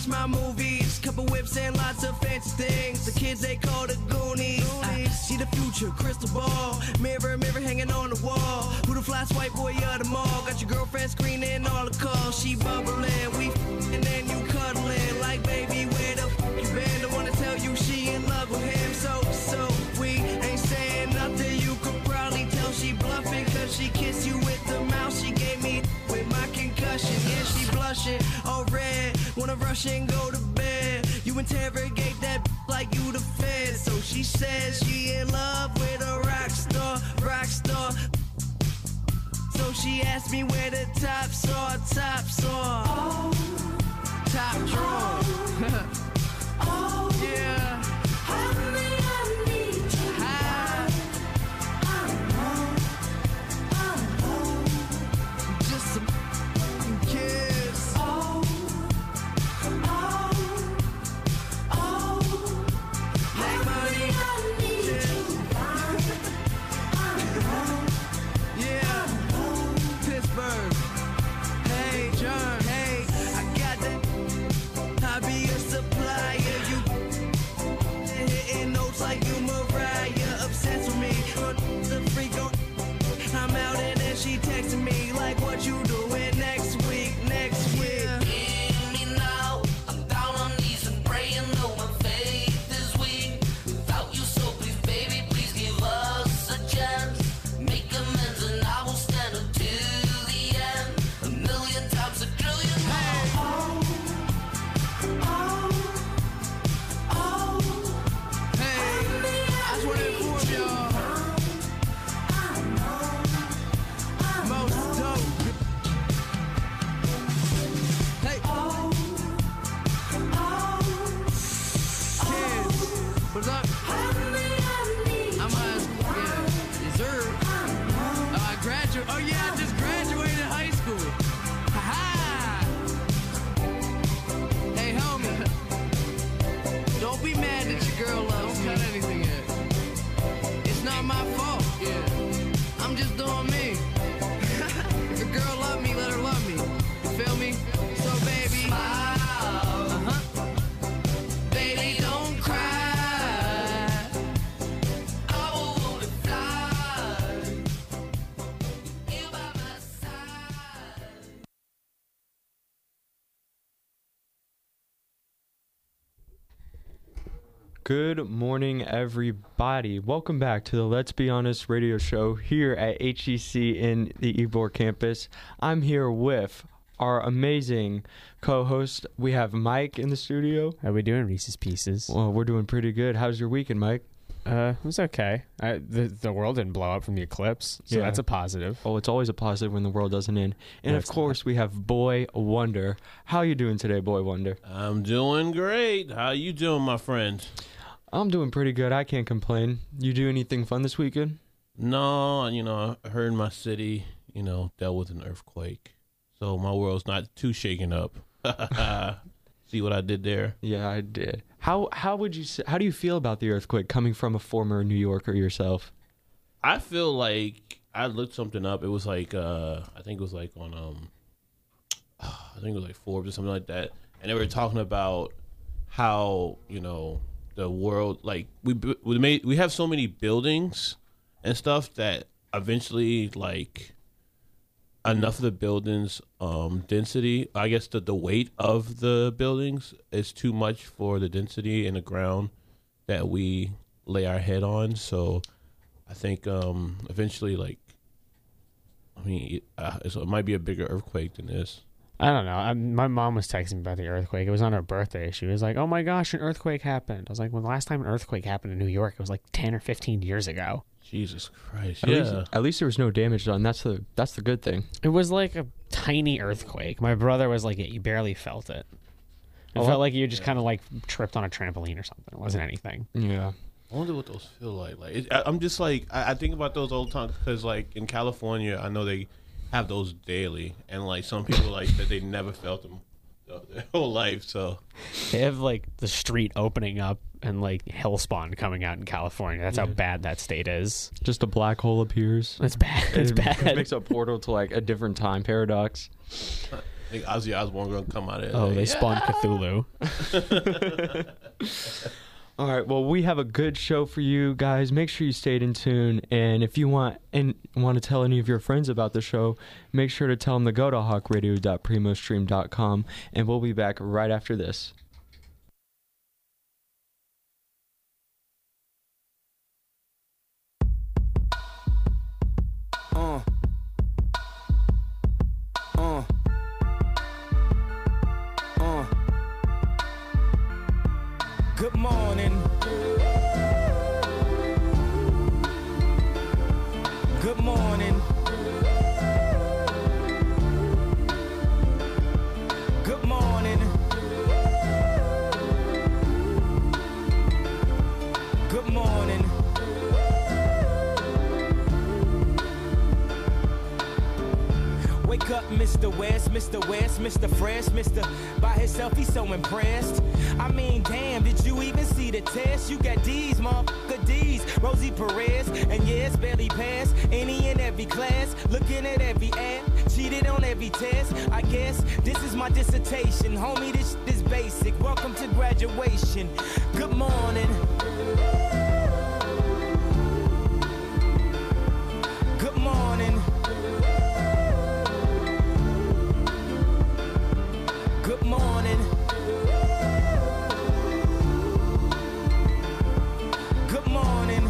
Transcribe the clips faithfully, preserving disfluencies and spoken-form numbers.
watch my movies, couple whips and lots of fancy things. The kids they call the Goonies. I see the future, crystal ball, mirror, mirror hanging on the wall. Who the fly white boy of the mall? Got your girlfriend screening all the calls. She bubbling, we f***ing, and then you cuddling like baby, where the f*** you been? Don't wanna tell you she in love with him, so so we ain't saying nothing. You could probably tell she bluffing, cause she kissed you with the mouth she gave me with my concussion. Yeah, she blushing, all red, wanna rush and go to bed. You interrogate that b- like you the fed. So she says she in love with a rock star, rock star. So she asked me where the tops are, tops are. Oh, top drawer. Oh, oh, yeah. Honey, I need you. Hi. Oh, oh, just some kiss. Oh, oh, oh. Make money. I need you. Yeah. Pittsburgh. Hey, John. Hey, I got that. I be a supplier. You hitting notes like you Mariah. Obsessed with me. The freak on. I'm out and then she texting me like, what you doing next week? Next week. Hear me now. I'm down on knees and praying. No one faith is weak without you. So please, baby, please give us a chance. Make amends and I will stand until the end. A million times a trillion. Hey. Oh, oh, oh. Hey, I just want to inform y'all. Most dope. Hey. Oh, oh. Kids, what's up? Honey, I need I'm a, yeah, dessert. Oh, I graduated. Oh, yeah, I just graduated high school. Ha-ha. Hey, homie. Don't be mad that your girl loves you. Don't cut anything yet. It's not my fault. Yeah. I'm just doing me. If a girl love me, let her love me. You feel me? So, baby. Uh-huh. Baby, don't cry. I will fly. You by my side. Good morning, everybody. Welcome back to the Let's Be Honest radio show here at H E C in the Ybor campus. I'm here with our amazing co-host. We have Mike in the studio. How we doing, Reese's Pieces? Well, we're doing pretty good. How's your weekend, Mike? Uh, it was okay. I, the the world didn't blow up from the eclipse, so Yeah. that's a positive. Oh, it's always a positive when the world doesn't end. And No, of it's course, we have Boy Wonder. How you doing today, Boy Wonder? I'm doing great. How you doing, my friend? I'm doing pretty good. I can't complain. You do anything fun this weekend? No, you know, I heard my city, you know, dealt with an earthquake. So my world's not too shaken up. See what I did there? Yeah, I did. How how would you say, how do you feel about the earthquake coming from a former New Yorker yourself? I feel like I looked something up. It was like uh I think it was like on um I think it was like Forbes or something like that. And they were talking about how, you know, the world, like we we made we have so many buildings and stuff that eventually, like, enough of the buildings um density, I guess the, the weight of the buildings is too much for the density in the ground that we lay our head on. So I think um eventually, like, I mean it, uh, so it might be a bigger earthquake than this. I don't know. I, my mom was texting me about the earthquake. It was on her birthday. She was like, "Oh my gosh, an earthquake happened." I was like, "Well, the last time an earthquake happened in New York, it was like ten or fifteen years ago." Jesus Christ! At Yeah, least, at least there was no damage done. That's the that's the good thing. It was like a tiny earthquake. My brother was like, you barely felt it. It Oh, felt like you just kind of like tripped on a trampoline or something. It wasn't anything. Yeah. I wonder what those feel like. Like it, I, I'm just like I, I think about those old times because, like, in California, I know they have those daily, and like some people like that they never felt them their whole life. So They have like the street opening up and like Hellspawn coming out in California. That's how bad that state is. Just a black hole appears. It's bad. It's it bad. makes a portal to like a different time paradox. I think Ozzy Osbourne gonna come out of it. Oh, like, they yeah. spawned Cthulhu. All right. Well, we have a good show for you guys. Make sure you stay in tune. And if you want and want to tell any of your friends about the show, make sure to tell them to go to hawk radio dot primo stream dot com. And we'll be back right after this. Uh. Uh. Uh. Good morning. Good morning. Good morning. Good morning. Wake up, Mister West, Mister West, Mister Fresh, Mister By himself, he's so impressed. I mean, damn, did you even see the test? You got D's, motherfucker D's, Rosie Perez, and yes, barely passed any and every class. Looking at every ad, cheated on every test. I guess this is my dissertation, homie. This is basic. Welcome to graduation. Good morning. Good morning. Good morning. Good morning.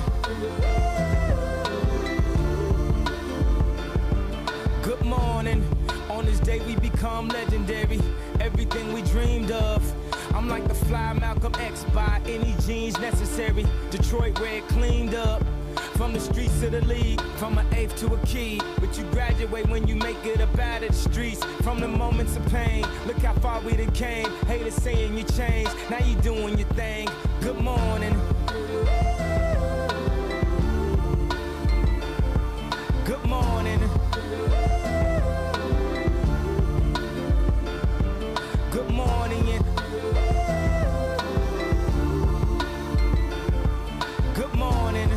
Good morning. On this day we become legendary. Everything we dreamed of. I'm like the fly Malcolm X by any jeans necessary. Detroit red cleaned up. From the streets to the league, from an eighth to a key. But you graduate when you make it up out of the streets. From the moments of pain, look how far we done came. Haters saying you changed, now you doing your thing. Good morning. Good morning. Good morning. And good morning.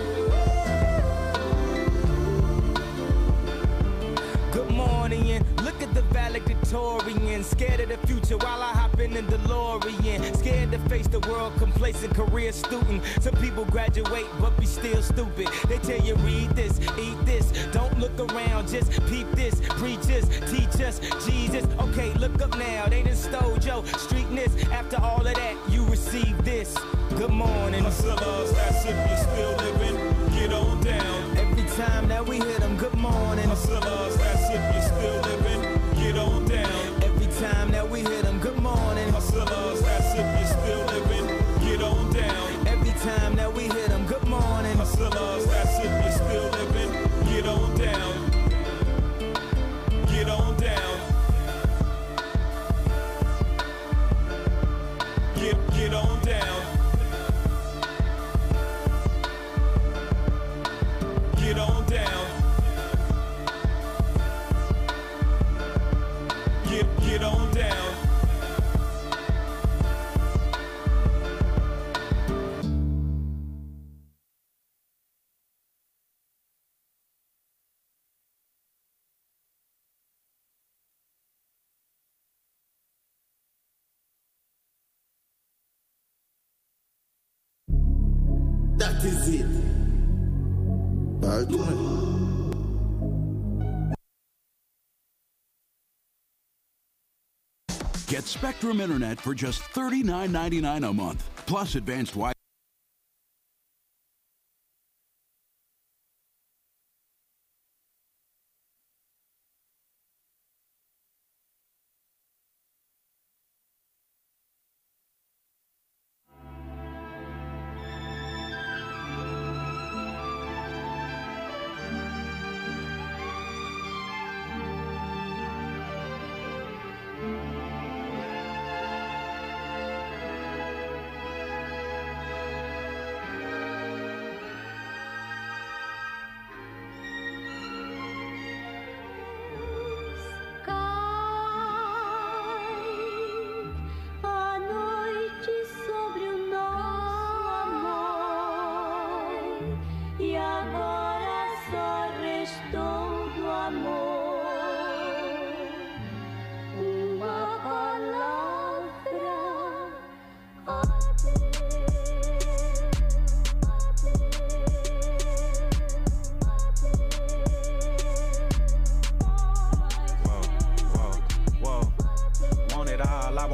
Good morning, and look at the valedictorian. Scared of the future while I hop in the DeLorean. Scared to face the world, complacent career student. Some people graduate but be still stupid. They tell you read this, eat this. Don't look around, just peep this. Preach us, teach us, Jesus. Okay, look up now, they done stole your streetness. After all of that, you receive this. Good morning. Hustlers, that's if you're still living, get on down. Every time that we hit them, good morning. Hustlers, that's if you're still living, get on down. Every time that we hit them, good morning. Hustlers, that's if you're still living, get on down. Every time that we hit them, good morning. Hustlers, that's if you're still living, get on down. Get on down. Get, get on down. Get on down. Get, get on down. That is it. Pardon. Get Spectrum Internet for just thirty-nine ninety-nine a month, plus advanced Wi-Fi.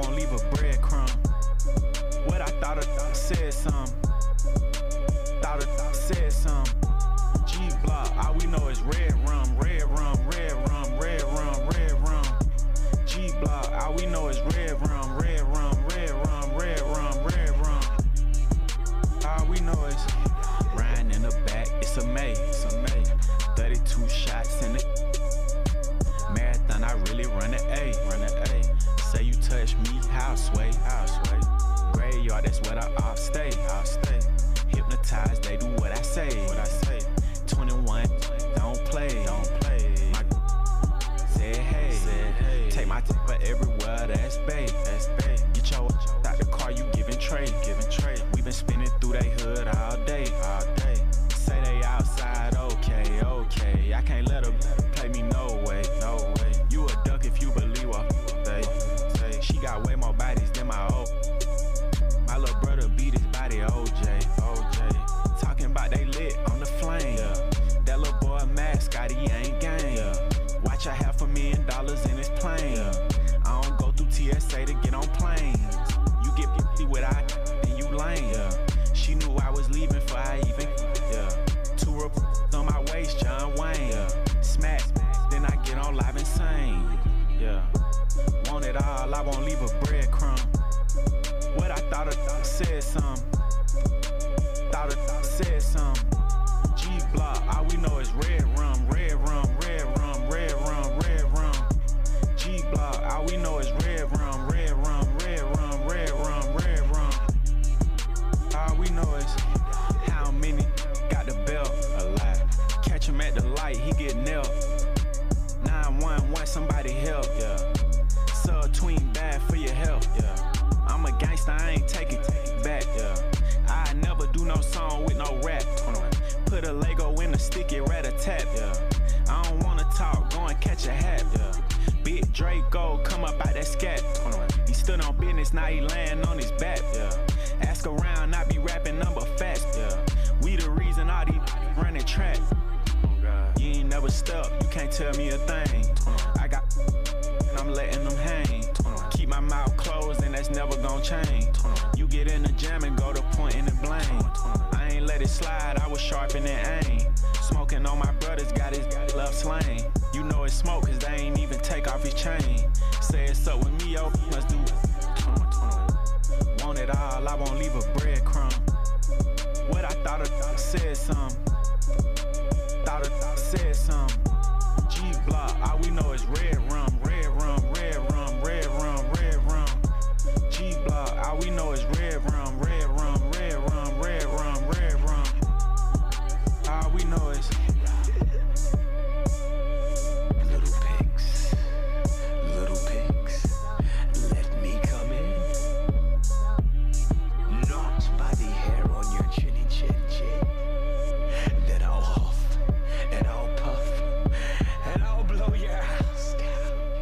won't leave a breadcrumb. What I thought I said some. Thought I said some. G block, all we know is red rum, red rum, red rum, red rum, red rum. G block, all we know is red rum, red rum, red rum, red rum, red rum. All we know is riding in the back, it's a May, it's a May. thirty-two shots in the marathon, I really run an A, run an A. Say you touch me, how sway, how sway. Graveyard, that's where I off stay, off stay. Hypnotized, they do what I say, what I say. twenty-one, don't play, don't play. My said hey, said hey. Take my tipper everywhere, that's bae, that's bae. Get your out the car, you giving trade, giving trade. We been spinning through they hood all day, all day. Say they outside, okay, okay. I can't let her play me no way, no way. You a duck if you believe what they say. She got way more bodies than my old. My little brother beat his body, O J, O J. Talking about they lit on the flame. Yeah. That little boy mascot, he ain't game. Yeah. Watch a half a million dollars in his plane. Yeah. I don't go through T S A to get on planes. You get fifty with I and you lame. Yeah. She knew I was leaving for I even. Yeah. Two reports on my waist, John Wayne. Yeah. Smack, then I get on live insane. Yeah. Want it all, I won't leave a breadcrumb. What I thought I said some. Thought I said some. G block, all we know is red rum, red rum, red rum, red rum, red rum. G block, all we know is red rum, red rum, red rum, red rum, red rum. All we know is how many got the belt alive. Catch him at the light, he get nailed. nine one one, somebody help, yeah. Sub tween bad for your health, yeah. I'm a gangster, I ain't taking it back, yeah. I never do no song with no rap. Put a Lego in a sticky rat-a-tat, yeah. I don't wanna talk, go and catch a hat, yeah. Big Draco, come up out that scat. He stood on business, now he laying on his back, yeah. Ask around, I be rapping number facts, yeah. We the reason all these running track. You ain't never stuck, you can't tell me a thing. I got and I'm letting them hang. Keep my mouth closed and that's never gonna change. You get in the jam and go to pointing and blame. I ain't let it slide, I was sharpening aim. Smoking on my brothers, got his love slain. You know it's smoke cause they ain't even take off his chain. Say it's up with me, yo, must do. Want it all, I won't leave a breadcrumb. What I thought I said some. Thought I said some. G block, all we know is red rum, red rum, red rum, red rum, red rum. G block, all we know is red rum, red rum, red rum, red rum, red rum. All we know is little pigs, little pigs, let me come in. Not by the hair on your chinny chin chin. Then I'll huff and I'll puff and I'll blow your house down.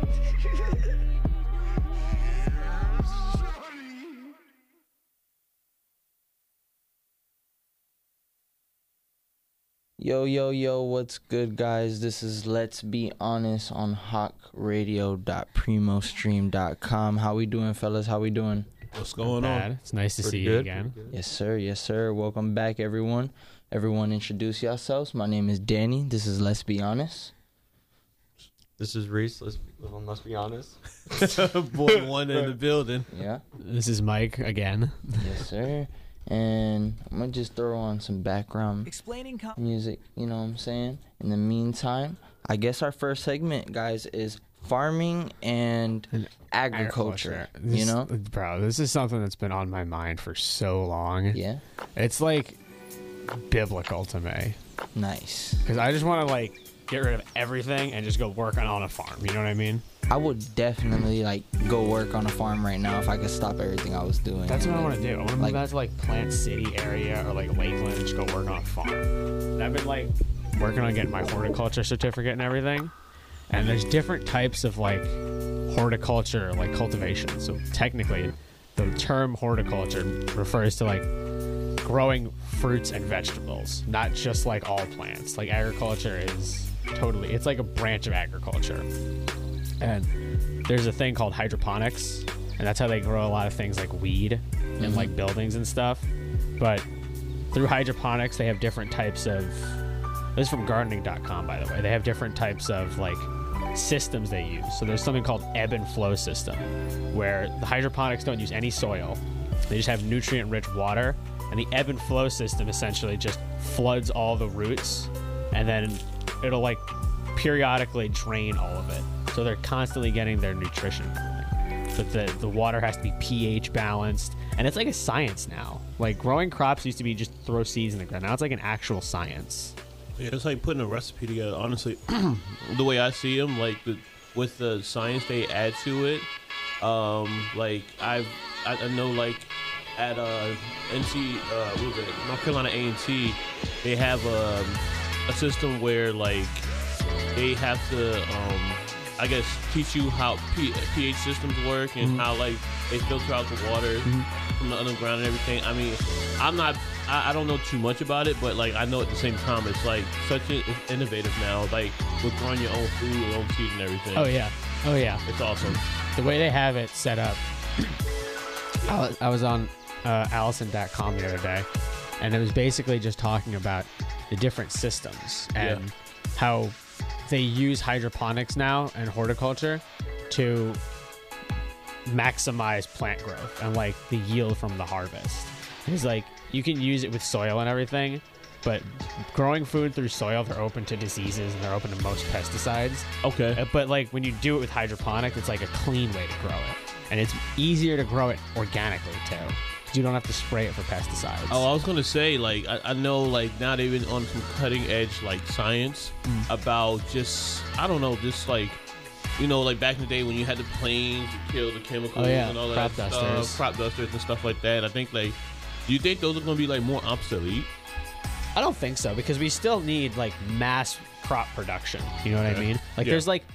Yo, yo, yo, what's good, guys? This is Let's Be Honest on hawk radio dot primo stream dot com. How we doing, fellas? How we doing? What's going on? It's nice to Pretty see good. you again. Yes, sir. Yes, sir. Welcome back, everyone. Everyone introduce yourselves. My name is Danny. This is Let's Be Honest. This is Reese. Let's be, let's be honest. Boy one in the building. Yeah. This is Mike again. Yes, sir. And I'm going to just throw on some background Explaining com- music, you know what I'm saying? In the meantime, I guess our first segment, guys, is farming and agriculture, This- you know? Bro, this is something that's been on my mind for so long. Yeah. It's like biblical to me. Nice. Because I just want to like get rid of everything and just go work on, on a farm. You know what I mean? I would definitely like go work on a farm right now if I could stop everything I was doing. That's what I want to do. I want to Like- move out to like Plant City area or like Lakeland and just go work on a farm. And I've been like working on getting my horticulture certificate and everything. And there's different types of like horticulture, like cultivation. So technically, the term horticulture refers to like growing fruits and vegetables, not just like all plants. Like agriculture is totally, it's like a branch of agriculture. And there's a thing called hydroponics, and that's how they grow a lot of things like weed Mm-hmm. and like buildings and stuff. But through hydroponics, they have different types of. This is from gardening dot com, by the way. They have different types of like systems they use. So there's something called ebb and flow system, where the hydroponics don't use any soil. They just have nutrient-rich water, and the ebb and flow system essentially just floods all the roots, and then it'll like periodically drain all of it. So they're constantly getting their nutrition. But the, the water has to be pH balanced, and it's like a science now. Like growing crops used to be just throw seeds in the ground. Now it's like an actual science. Yeah, it's like putting a recipe together. Honestly, the way I see them, like the, with the science they add to it, um, like I've I, I know like at uh, N C, uh, what was it, North Carolina A and T, they have um, a system where like they have to, um, I guess, teach you how P- pH systems work and mm-hmm. how like they filter out the water mm-hmm. from the underground and everything. I mean, I'm not. I don't know too much about it, but like I know at the same time it's like such an innovative now, like with growing your own food, your own seeds and everything. Oh yeah, oh yeah, it's awesome. The way they have it set up. I was, I was on uh, Allison dot com the other day, and it was basically just talking about the different systems and yeah. how they use hydroponics now and horticulture to maximize plant growth and like the yield from the harvest. It's like you can use it with soil and everything, but growing food through soil, they're open to diseases and they're open to most pesticides. Okay. Uh, but like when you do it with hydroponic, it's like a clean way to grow it. And it's easier to grow it organically too. Because you don't have to spray it for pesticides. Oh, I was going to say, like, I, I know, like, now they've been on some cutting edge, like, science mm. about just, I don't know, just like, you know, like back in the day when you had the planes to kill the chemicals oh, yeah. and all crop that dusters. stuff, crop dusters and stuff like that. I think, like, do you think those are going to be, like, more obsolete? I don't think so, because we still need, like, mass crop production. You know what okay. I mean? Like, yeah. there's, like,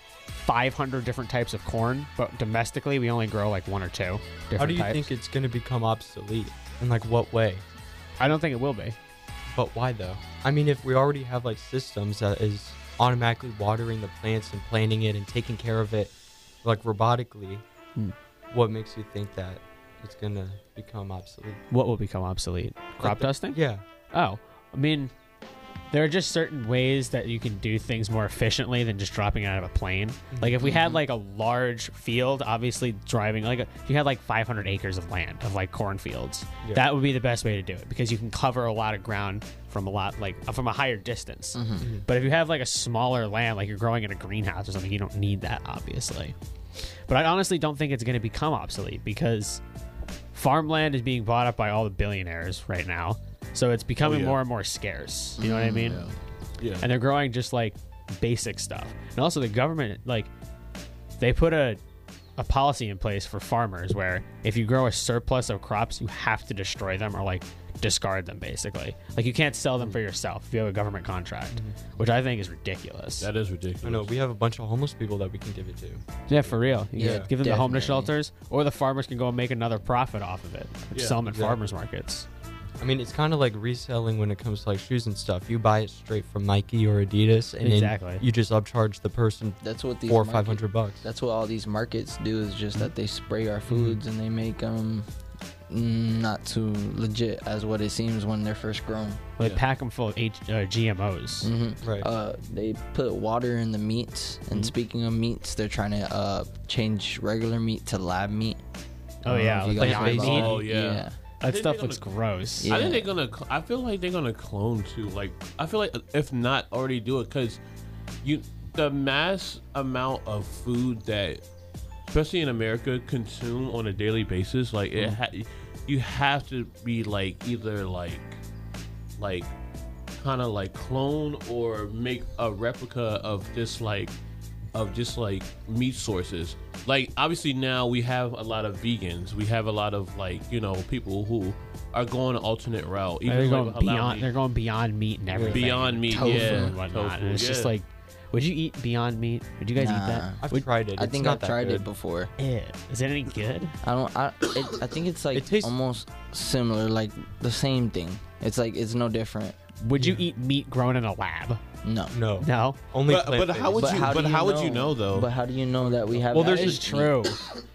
five hundred different types of corn, but domestically we only grow, like, one or two different How do you types. think it's going to become obsolete? In, like, what way? I don't think it will be. But why, though? I mean, if we already have, like, systems that is automatically watering the plants and planting it and taking care of it, like, robotically, hmm. what makes you think that it's going to become obsolete? What will become obsolete? Crop like the, dusting? Yeah. Oh, I mean, there are just certain ways that you can do things more efficiently than just dropping it out of a plane. Mm-hmm. Like if we had like a large field, obviously driving, like a, if you had like five hundred acres of land of like cornfields, yeah. that would be the best way to do it because you can cover a lot of ground from a lot like from a higher distance. Mm-hmm. Mm-hmm. But if you have like a smaller land, like you're growing in a greenhouse or something, you don't need that obviously. But I honestly don't think it's going to become obsolete because farmland is being bought up by all the billionaires right now. So it's becoming oh, yeah. more and more scarce. You know mm, what I mean? Yeah. yeah. And they're growing just like basic stuff. And also the government, like, they put a a policy in place for farmers where if you grow a surplus of crops, you have to destroy them or like discard them basically. Like you can't sell them for yourself if you have a government contract, mm-hmm. which I think is ridiculous. That is ridiculous. I know. We have a bunch of homeless people that we can give it to. Yeah, for real. You yeah, can give them to homeless shelters or the farmers can go and make another profit off of it. Yeah, sell them at exactly. farmers markets. I mean, it's kind of like reselling when it comes to like shoes and stuff. You buy it straight from Nike or Adidas, and exactly. then you just upcharge the person. That's what these four or market, five hundred bucks. That's what all these markets do. Is just that they spray our foods mm-hmm. and they make them not too legit as what it seems when they're first grown. Well, they yeah. pack them full of H- uh, G M Os. Mm-hmm. Right. Uh, they put water in the meats, and mm-hmm. speaking of meats, they're trying to uh, change regular meat to lab meat. Oh yeah, um, like meat. Oh yeah. yeah. That stuff looks gonna, gross. Yeah. I think they're gonna. I feel like they're gonna clone too. Like I feel like if not already do it, because you the mass amount of food that, especially in America, consume on a daily basis. Like it, ha- you have to be like either like, like, kind of like clone or make a replica of this like, of just like meat sources. Like obviously now we have a lot of vegans. We have a lot of like you know people who are going an alternate route. Even they're going like beyond. They're going beyond meat and everything. Beyond meat, tofu yeah, and whatnot. tofu, and it's yeah. just like, would you eat Beyond Meat? Would you guys nah, eat that? I've would, tried it. I It's think not I've that tried good. it before. Ew. Is it any good? I don't. I. It, I think it's like It tastes- almost similar, like the same thing. It's like it's no different. Would you eat meat grown in a lab? No. No. No. Only But, but how would But you? how do but you how would know? you know though? But how do you know that we have? Well, that there's much It's true. meat?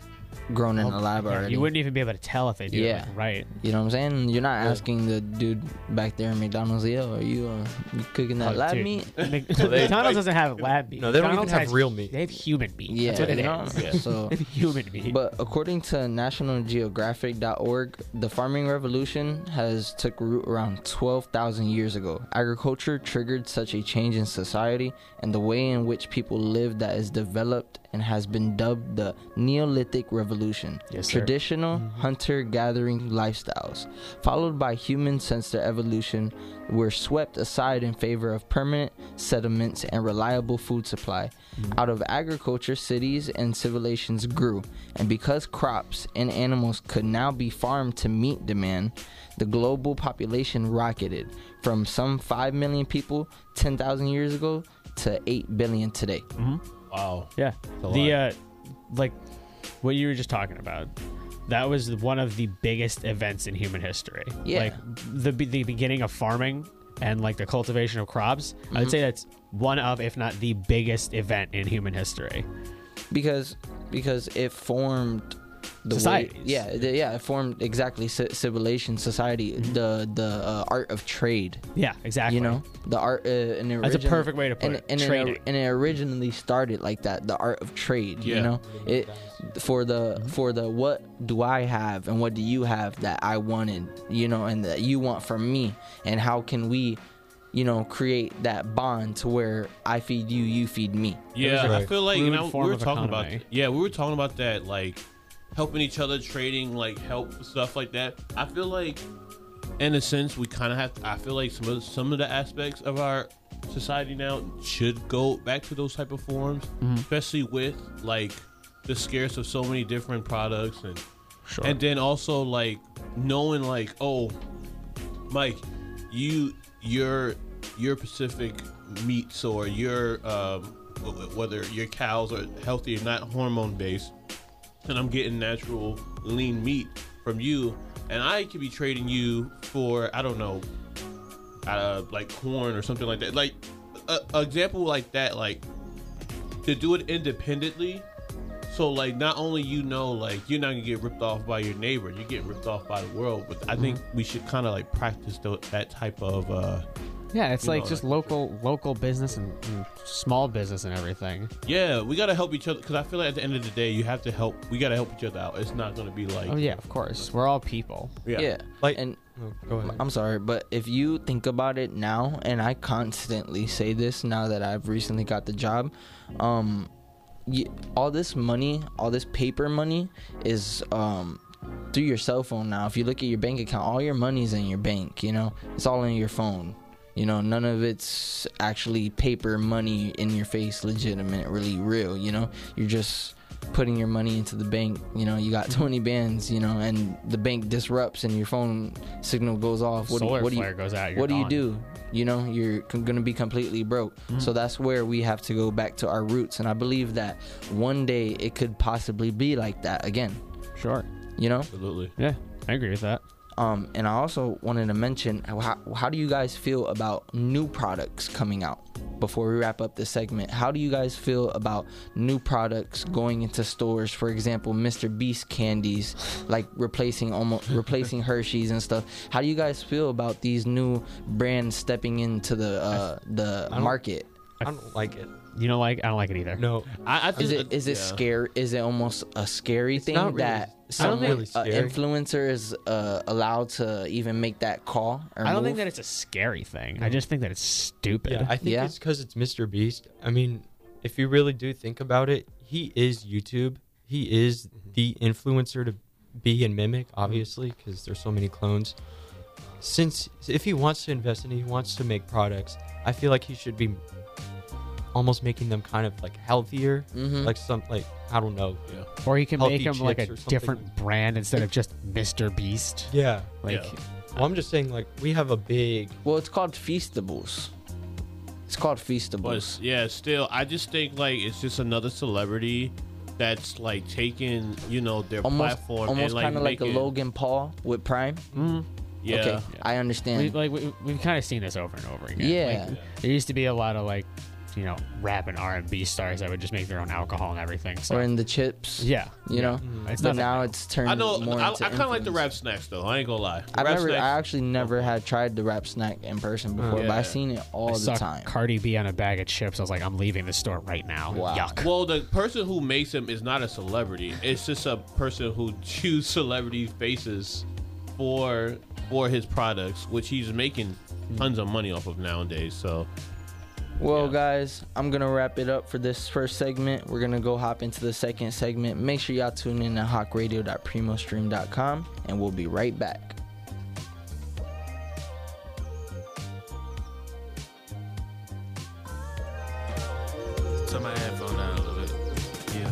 grown in Oh, a lab yeah, already. You wouldn't even be able to tell if they do Yeah. it like, right. You know what I'm saying? You're not Yeah. asking the dude back there in McDonald's, yo, are you, uh, you cooking that Oh, lab dude. meat? Mc- they- McDonald's doesn't have lab meat. No, they don't even McDonald's have has- real meat. They have human meat. Yeah, That's what it you know? is. Yeah. So, They have human meat. but according to national geographic dot org, the farming revolution has took root around twelve thousand years ago. Agriculture triggered such a change in society and the way in which people live that is developed and has been dubbed the Neolithic Revolution. Yes, sir. Traditional hunter-gathering lifestyles, followed by human-centered evolution, were swept aside in favor of permanent settlements and reliable food supply. Out of agriculture, cities and civilizations grew, and because crops and animals could now be farmed to meet demand, the global population rocketed from some five million people ten thousand years ago to eight billion today. Wow. Yeah. a The lot. uh like what you were just talking about. That was one of the biggest events in human history. Yeah. Like the be- the beginning of farming and like the cultivation of crops. I would say that's one of, if not the biggest event in human history. because because it formed the way, Societies. yeah the, yeah it formed exactly ci- civilization society, the the uh, art of trade, Yeah, exactly. you know, the art uh, and it That's a origin- perfect way to put and, it. and Trading. It, and it originally started like that, the art of trade. Yeah. You know, it for the Mm-hmm. for the what do I have and what do you have that I wanted, you know, and that you want from me, and how can we, you know, create that bond to where I feed you, you feed me. Yeah, I Right. feel like, you Fluid know, we form were of talking about, economy. yeah, we were talking about that, like helping each other, trading, like help stuff like that. I feel like, in a sense, we kind of have. I feel like some of some of the aspects of our society now should go back to those type of forms, especially with like the scarce of so many different products, and Sure. and then also like knowing like, oh, Mike, you your your Pacific meats or your um, wh- whether your cows are healthy or not hormone based, and I'm getting natural lean meat from you, and I could be trading you for, I don't know, uh, like corn or something like that. Like a, a example like that, like to do it independently. So like not only you know like you're not gonna get ripped off by your neighbor, you're getting ripped off by the world. But I think we should kind of like practice th- that type of. Uh, Yeah, it's you like know, just like- local local business and, and small business and everything. yeah, we gotta help each other because I feel like at the end of the day, you have to help. We gotta help each other out. It's not gonna be like. Oh yeah, of course. We're all people. Yeah. Yeah, Like- and Oh, go ahead. I'm sorry, but if you think about it now, and I constantly say this now that I've recently got the job, um, y all this money, all this paper money is um, through your cell phone now. If you look at your bank account, all your money's in your bank, you know? It's all in your phone. You know, none of it's actually paper money in your face, legitimate, really real, you know? You're just putting your money into the bank, you know, you got twenty bands, you know, and the bank disrupts and your phone signal goes off. What do you, Solar what do you, flare goes out. You're what do you gone. do? You know, you're c- gonna be completely broke. So that's where we have to go back to our roots, and I believe that one day it could possibly be like that again. Sure. You know, Absolutely. Yeah, I agree with that. um, and I also wanted to mention how, how do you guys feel about new products coming out? Before we wrap up this segment, how do you guys feel about new products going into stores? For example, Mister Beast candies, like replacing almost replacing Hershey's and stuff. How do you guys feel about these new brands stepping into the uh, the don't- market? I don't like it. You don't like? I don't like it either. No. I, I think Is it is it yeah. scary? Is it almost a scary thing not really- that I don't someone, think it's an scary. influencer is uh, allowed to even make that call? Or I don't move? think that it's a scary thing. I just think that it's stupid. Yeah, I think Yeah. it's because it's Mister Beast. I mean, if you really do think about it, he is YouTube. He is the influencer to be and mimic, obviously, because there's so many clones. Since if he wants to invest and he wants to make products, I feel like he should be almost making them kind of like healthier, Mhm. like some like I don't know. Yeah. Or he can Healthy make him like a chips or something. different brand instead of just Mister Beast. Yeah. Like, Yeah. Well, I'm just saying, like we have a big. Well, it's called Feastables. It's called But Feastables. yeah, still, I just think like it's just another celebrity that's like taking, you know, their Almost, platform almost and like kind of like a making- Logan Paul with Prime. Yeah. Okay, Yeah. I understand. we, like we, we've kind of seen this over and over again. Yeah. Like, there used to be a lot of like, you know, rap and R and B stars that would just make their own alcohol and everything. So. Or in the chips. Yeah. You yeah. know? Mm-hmm. It's but not now it's turned I know. more I, into I kind of like the influence. rap snacks though. I ain't gonna lie. I Rap never, snacks, I actually never had tried the rap snack in person before, Yeah. but I've seen it all I the saw time. Cardi B on a bag of chips. I was like, I'm leaving the store right now. Wow. Yuck. Well, the person who makes them is not a celebrity. It's just a person who chooses celebrity faces for for his products, which he's making tons of money off of nowadays. So, Well, yeah. guys, I'm going to wrap it up for this first segment. We're going to go hop into the second segment. Make sure y'all tune in at hawk radio dot primo stream dot com, and we'll be right back. Turn my headphone down a little bit. Yeah.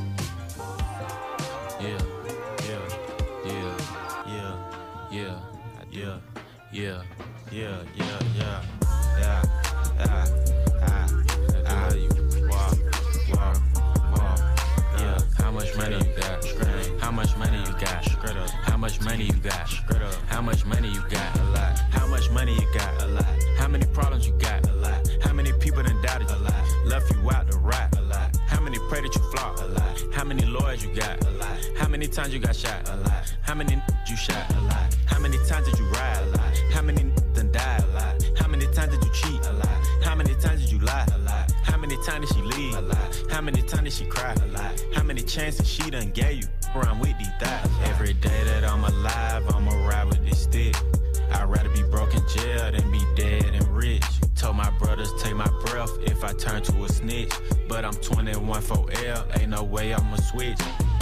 Yeah. Yeah. Yeah. Yeah. Yeah. Yeah. Yeah. Yeah. Yeah. Yeah. Yeah. Ah. Ah. Ah. You. Wow. Wow. Wow. Yeah. How much money you got? How much money you got? How much money you got? How much money you got? A lot. How much money you got? A lot. How many problems you got? A lot. How many people done doubted you? A lot. Left you out to rot? A lot. How many pray that you flop? A lot. How many lawyers you got? A lot. How many times you got shot? A lot. How many you shot? A lot. How many times did you ride? A lot. How many done died? A lot. How many times did you cheat? A lot. How many times did you lie? A lot. How many times did she leave? A lot. How many times did she cry? A lot. How many chances she done gave you? Around with these thighs. Every day that I'm alive, I'ma ride with this stick. I'd rather be broke in jail than be dead and rich. Told my brothers take my breath if I turn to a snitch. But I'm twenty-one for L, ain't no way I'ma switch.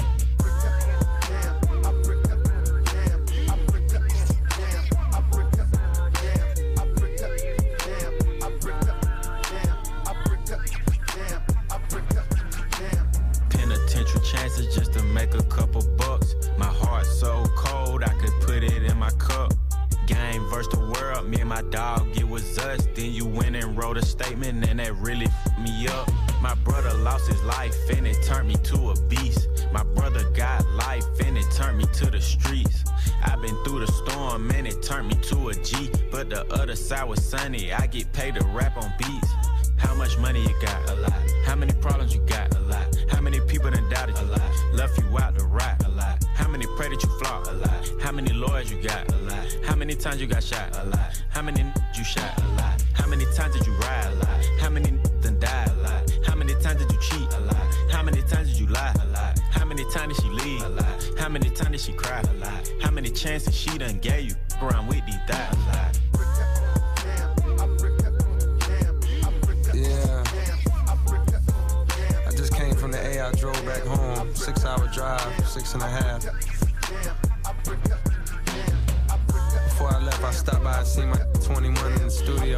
Penitentiary chances just to make a couple bucks. My heart so cold, I could put it in my cup. Game versus the world, me and my dog, it was us. Then you went and wrote a statement and that really f***ed me up. My brother lost his life and it turned me to a beast. My brother got life and it turned me to the streets. I've been through the storm and it turned me to a G. But the other side was sunny, I get paid to rap on beats. How much money you got? A lot. How many problems you got? A lot. How many people done doubted you? A lot. Left you out to rot? A lot. How many pray that you flop? A lot. How many lawyers you got? A lot. How many times you got shot? A lot. How many you shot? A lot. How many times did you ride? A lot. How many done died? A lot. How many times did you cheat? A lot. How many times did you lie? A lot. How many times did she leave? A lot. How many times did she cry? A lot. How many chances she done gave you? Around with these thighs? A lot. Yeah, I just came from the A, I drove back home, six hour drive, six and a half. Before I left, I stopped by and seen my twenty-one in the studio.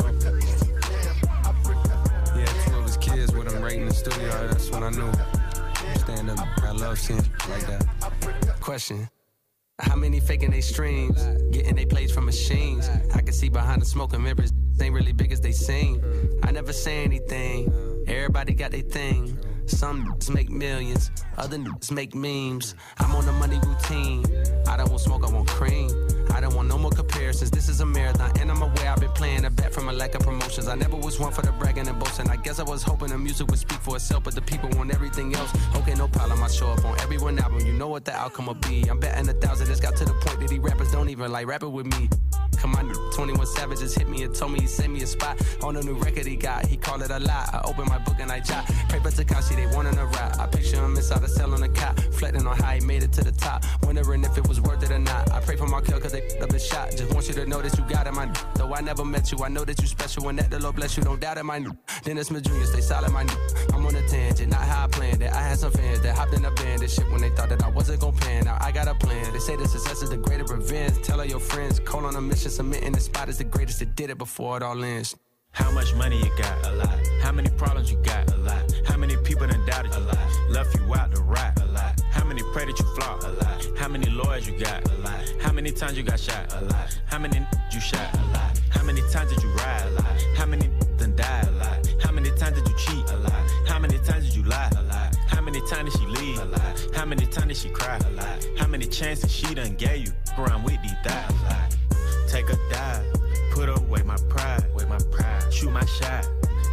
He had two of his kids with him right in the studio, that's when I knew. Stand up, I love seeing like that. Question. How many faking they streams, getting they plays from machines? I can see behind the smoke and mirrors, ain't really big as they seem. I never say anything, everybody got their thing. Some n***s make millions, other n***s make memes. I'm on the money routine, I don't want smoke, I want cream. I don't want no more comparisons, this is a marathon. And I'm aware I've been playing a bet from a lack of promotions. I never was one for the bragging and boasting. I guess I was hoping the music would speak for itself, but the people want everything else. Okay, no problem, I show up on every one album, you know what the outcome will be. I'm betting a thousand, it's got to the point that these rappers don't even like rapping with me. Come on, twenty-one Savage just hit me and told me he sent me a spot on a new record he got. He called it a lie. I opened my book and I jot. Paper Takashi, they wanting a rap. I picture him inside a cell on a cot, reflecting on how he made it to the top, wondering if it was worth it or not. I pray for Markel cause they up his shot. Just want you to know that you got it, my though I never met you. I know that you special and that the Lord bless you. Don't doubt it, my Dennis Smith Junior Stay solid, my I'm on a tangent, not how I planned it. I had some fans that hopped in a band and shit when they thought that I wasn't gon' pan. Now I got a plan. They say the success is the greatest revenge. Tell all your friends, call on a mission, submitting the spot is the greatest that did it before it all ends. How much money you got? A lot. How many problems you got? A lot. How many people done doubted you? A lot. Left you out to rot? A lot. How many pray that you flop? A lot. How many lawyers you got? A lot. How many times you got shot? A lot. How many you shot? A lot. How many times did you ride? A lot. How many done died? A lot. How many times did you cheat? A lot. How many times did you lie? A lot. How many times did she leave? A lot. How many times did she cry? A lot. How many chances she done gave you? Around with these thighs? A lot. Take a dive. Put away my pride, with my pride. Shoot my shot.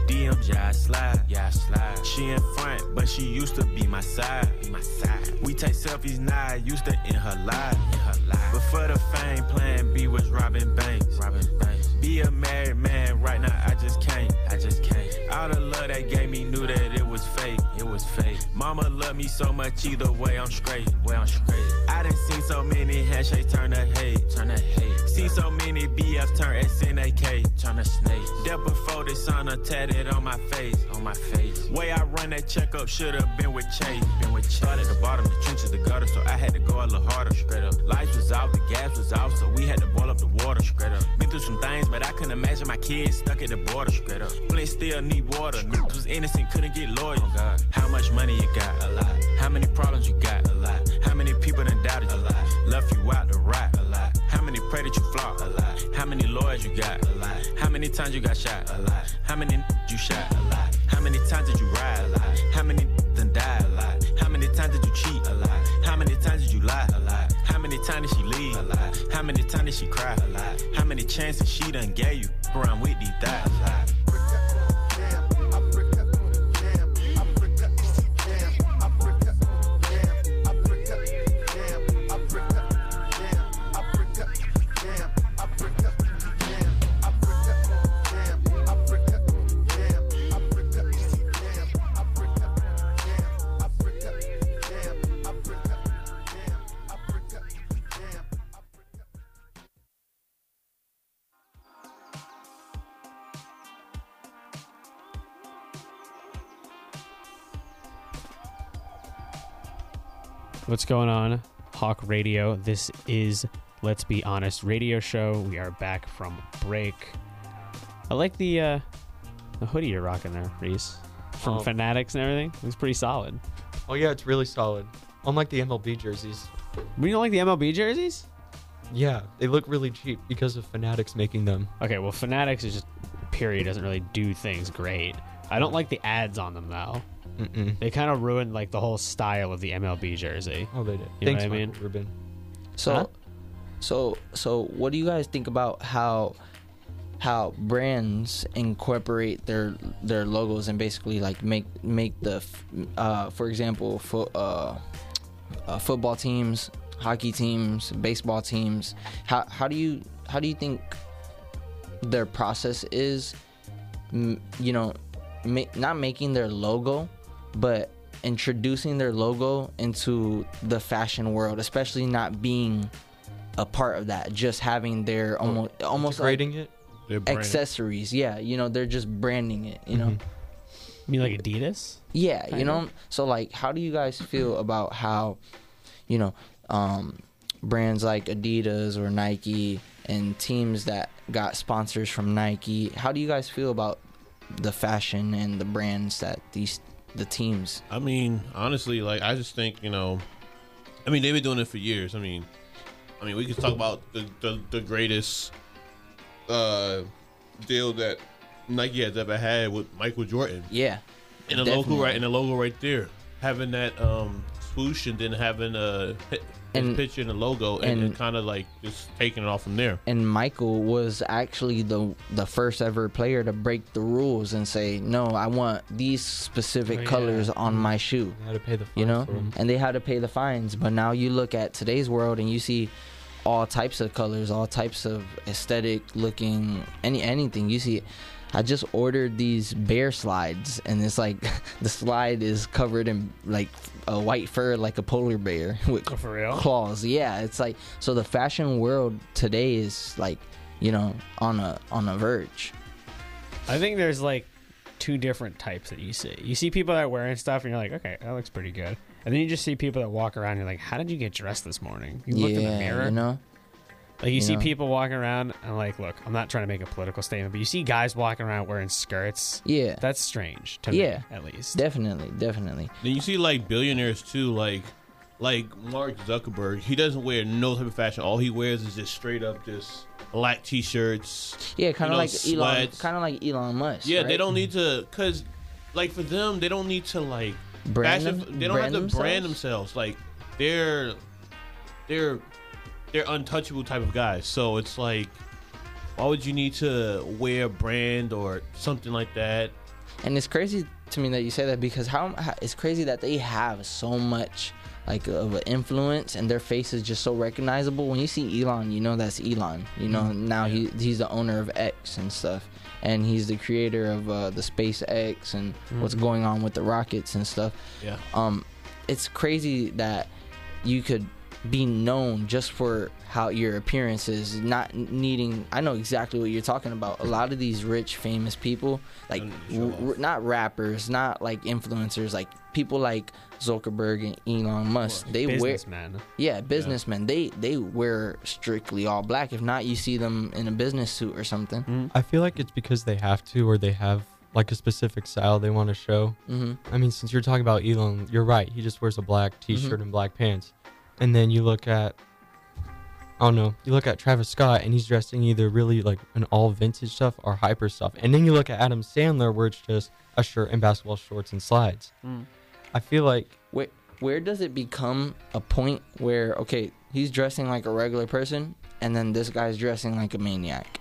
D Ms, yeah, I slide. Yeah, I slide. She in front, but she used to be my side. Be my side. We take selfies now, used to in her life. In her life. But for the fame, plan B was robbing banks. Robbing banks. Be a married man right now, I just can't. I just can't. All the love they gave me knew that it was fake. It was fake. Mama loved me so much, either way I'm straight. Way I'm straight. I done seen so many handshakes turn to hate. Turn to hate. See so many B Fs turn S N A K. Turn to snake. That before this sign tatted on my face. On my face. Way I run that checkup should've been with Chase. Been with Chase. Started at the bottom, the trenches, the gutter, so I had to go a little harder. Straight up. Lights was out, the gas was out, so we had to boil up the water. Straight up. Been through some things, but I couldn't imagine my kids stuck at the border. Straight up. Flint still need water. Niggas was innocent, couldn't get lawyers. Oh God. How much money you got? A lot. How many problems you got? A lot. How many people done doubted you? A lot. Left you out to rot? A lot. How many pray that you flop? A lot. How many lawyers you got? A lot. How many times you got shot? A lot. How many n- you shot? A lot. How many times did you ride? A lot. How many n- done died? A lot. How many times did you cheat? A lot. How many times did you lie? A lot. How many times did she leave? A lot. How many times did she cry? A lot. How many chances she done gave you? Around with these thighs? A lot. What's going on, Hawk Radio? This is Let's Be Honest Radio Show. We are back from break. I like the uh, the hoodie you're rocking there, Reese. From Oh. Fanatics and everything. It's pretty solid. Oh yeah, it's really solid. Unlike the M L B jerseys. We don't like the M L B jerseys? Yeah, they look really cheap because of Fanatics making them. Okay, well, Fanatics is just, period, doesn't really do things great. I don't like the ads on them, though. Mm-mm. They kind of ruined like the whole style of the M L B jersey. Oh, they did. You Thanks, know what I mean? Michael Rubin. So, Huh? so, so, what do you guys think about how how brands incorporate their their logos and basically like make make the, f- uh, for example, fo- uh, uh, football teams, hockey teams, baseball teams. How how do you how do you think their process is? M- you know, ma- not making their logo, but introducing their logo into the fashion world, especially not being a part of that, just having their almost almost like Integrating it? Their brand. accessories. Yeah, you know, they're just branding it, you know. You mean like Adidas? Yeah, you Kind know. of. So like, how do you guys feel about how, you know, um, brands like Adidas or Nike and teams that got sponsors from Nike? How do you guys feel about the fashion and the brands that these the teams? I mean, honestly, like I just think, you know, I mean they've been doing it for years. I mean, I mean we could talk about the the, the greatest uh, deal that Nike has ever had with Michael Jordan. Yeah, and the definitely. logo right, and the logo right there, having that um, swoosh and then having a his And- picture and the logo, and, and- and kind of like just taking it off from there. And Michael was actually the the first ever player to break the rules and say, no, I want these specific Oh, yeah. colors on my shoe. They had to pay the You fines know, for 'em. and they had to pay the fines. But now you look at today's world and you see all types of colors, all types of aesthetic looking, any anything. You see, I just ordered these bear slides, and it's like the slide is covered in like a white fur, like a polar bear with Oh, for real? claws. Yeah, it's like, so the fashion world today is like, you know, on a on a verge. I think there's like two different types that you see. You see people that are wearing stuff and you're like, okay, that looks pretty good. And then you just see people that walk around and you're like, how did you get dressed this morning? You looked in the Yeah, mirror. you know? Like you, You see know? people walking around and like, look, I'm not trying to make a political statement, but you see guys walking around wearing skirts. Yeah. That's strange to Yeah, me, at least. Definitely, definitely. Then you see like billionaires too, like like Mark Zuckerberg. He doesn't wear no type of fashion. All he wears is just straight up just black t-shirts. Yeah, kind you of know, like Elon, sweats. kind of like Elon Musk. Yeah, right? they don't need to, cause like for them, they don't need to like Brand fashion- them- They don't brand have to brand themselves? themselves. Like they're they're they're untouchable type of guys. So it's like, why would you need to wear a brand or something like that? And it's crazy to me that you say that because how, how it's crazy that they have so much like of an influence and their face is just so recognizable. When you see Elon, you know that's Elon. You know Mm-hmm. now he he's the owner of X and stuff, and he's the creator of uh, the SpaceX and what's Mhm. going on with the rockets and stuff. Yeah. Um, it's crazy that you could be known just for how your appearance is, not needing. I know exactly what you're talking about. A lot of these rich, famous people, like r- r- not rappers, not like influencers, like people like Zuckerberg and Elon Musk. They wear, Businessmen. yeah, businessmen. They they wear strictly all black. If not, you see them in a business suit or something. I feel like it's because they have to, or they have like a specific style they want to show. Mhm. I mean, since you're talking about Elon, you're right. He just wears a black T-shirt Mhm. and black pants. And then you look at, I don't know, you look at Travis Scott and he's dressed in either really like an all vintage stuff or hyper stuff. And then you look at Adam Sandler where it's just a shirt and basketball shorts and slides. Mm. I feel like Where where does it become a point where okay, he's dressing like a regular person, and then this guy's dressing like a maniac?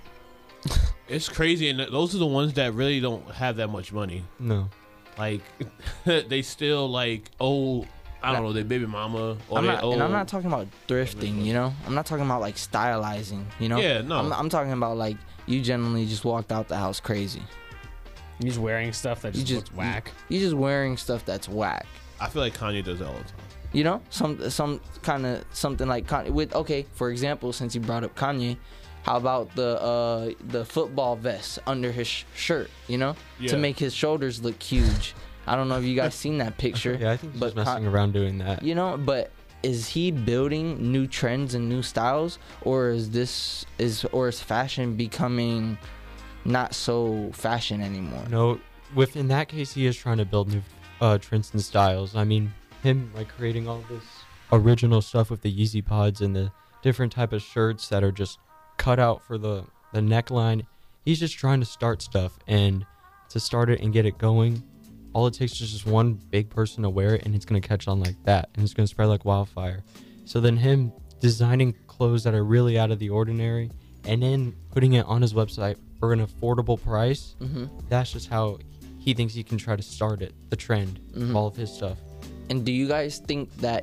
It's crazy, and those are the ones that really don't have that much money. No. Like, they still like owe, I don't know, their baby mama. Or I'm they not, owe, and I'm not talking about thrifting, you know. I'm not talking about like stylizing, you know. Yeah, no. I'm, I'm talking about like you generally just walked out the house crazy. He's wearing stuff that You just, just looks whack. You, you're just wearing stuff that's whack. I feel like Kanye does that all the time. You know, some some kind of something like Kanye. With okay, for example, since you brought up Kanye, how about the uh, the football vest under his sh- shirt? You know, Yeah. to make his shoulders look huge. I don't know if you guys seen that picture. Yeah, I think he's but just messing Con- around doing that. You know, but is he building new trends and new styles, or is this is or is fashion becoming not so fashion anymore? No, within that case, he is trying to build new uh, trends and styles. I mean, him like creating all this original stuff with the Yeezy Pods and the different type of shirts that are just cut out for the, the neckline. He's just trying to start stuff, and to start it and get it going, all it takes is just one big person to wear it, and it's going to catch on like that, and it's going to spread like wildfire. So then him designing clothes that are really out of the ordinary and then putting it on his website for an affordable price, Mhm. that's just how he thinks he can try to start it, the trend Mhm. of all of his stuff. And do you guys think that